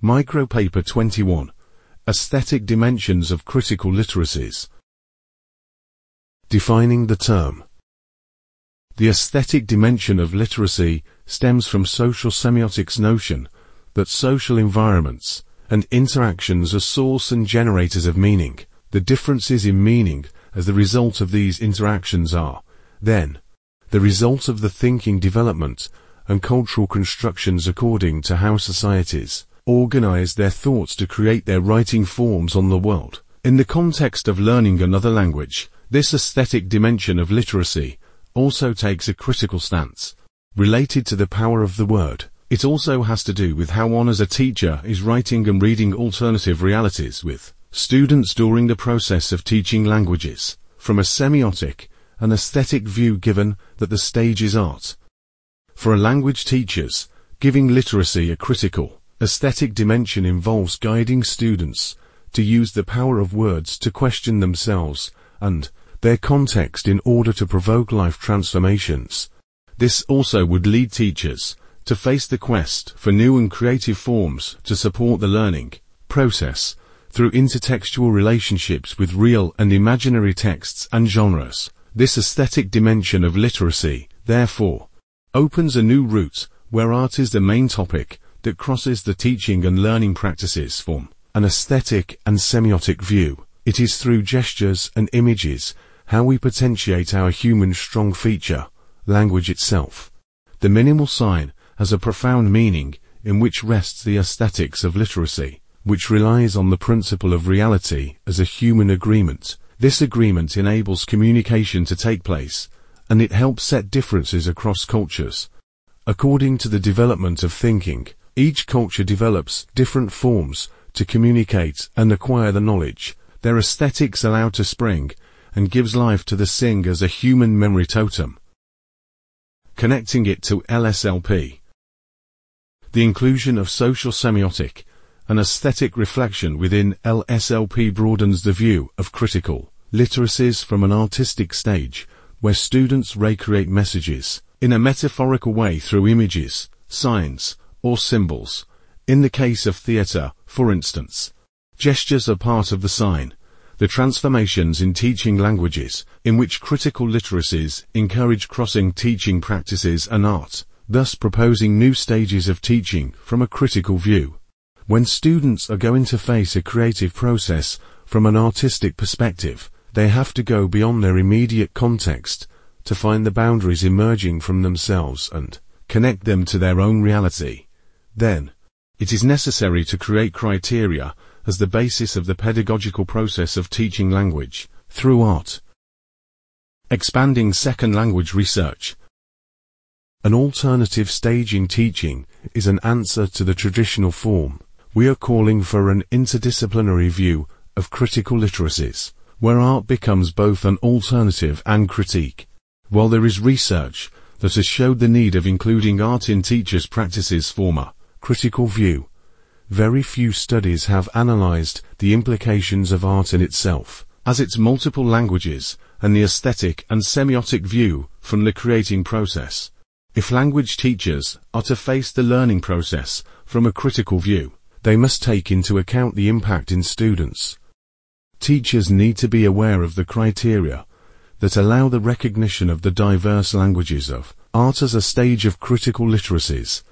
Micropaper 21. Aesthetic Dimensions of Critical Literacies. Defining the term. The aesthetic dimension of literacy stems from social semiotics' notion that social environments and interactions are source and generators of meaning. The differences in meaning as the result of these interactions are, then, the result of the thinking development and cultural constructions according to how societies organize their thoughts to create their writing forms on the world. In the context of learning another language, this aesthetic dimension of literacy also takes a critical stance related to the power of the word. It also has to do with how one as a teacher is writing and reading alternative realities with students during the process of teaching languages, from a semiotic and aesthetic view, given that the stage is art. For a language teachers, giving literacy a critical, aesthetic dimension involves guiding students to use the power of words to question themselves and their context in order to provoke life transformations. This also would lead teachers to face the quest for new and creative forms to support the learning process through intertextual relationships with real and imaginary texts and genres. This aesthetic dimension of literacy, therefore, opens a new route where art is the main topic that crosses the teaching and learning practices from an aesthetic and semiotic view. It is through gestures and images how we potentiate our human strong feature, language itself. The minimal sign has a profound meaning in which rests the aesthetics of literacy, which relies on the principle of reality as a human agreement. This agreement enables communication to take place, and it helps set differences across cultures. According to the development of thinking, each culture develops different forms to communicate and acquire the knowledge their aesthetics allow to spring, and gives life to the Sing as a human memory totem. Connecting it to LSLP. The inclusion of social semiotic and aesthetic reflection within LSLP broadens the view of critical literacies from an artistic stage, where students recreate messages in a metaphorical way through images, signs, or symbols. In the case of theatre, for instance, gestures are part of the sign. The transformations in teaching languages, in which critical literacies encourage crossing teaching practices and art, thus proposing new stages of teaching from a critical view. When students are going to face a creative process from an artistic perspective, they have to go beyond their immediate context to find the boundaries emerging from themselves and connect them to their own reality. Then, it is necessary to create criteria as the basis of the pedagogical process of teaching language through art. Expanding second language research. An alternative stage in teaching is an answer to the traditional form. We are calling for an interdisciplinary view of critical literacies, where art becomes both an alternative and critique. While there is research that has showed the need of including art in teachers' practices from a critical view, very few studies have analyzed the implications of art in itself, as its multiple languages, and the aesthetic and semiotic view from the creating process. If language teachers are to face the learning process from a critical view, they must take into account the impact in students. Teachers need to be aware of the criteria that allow the recognition of the diverse languages of art as a stage of critical literacies.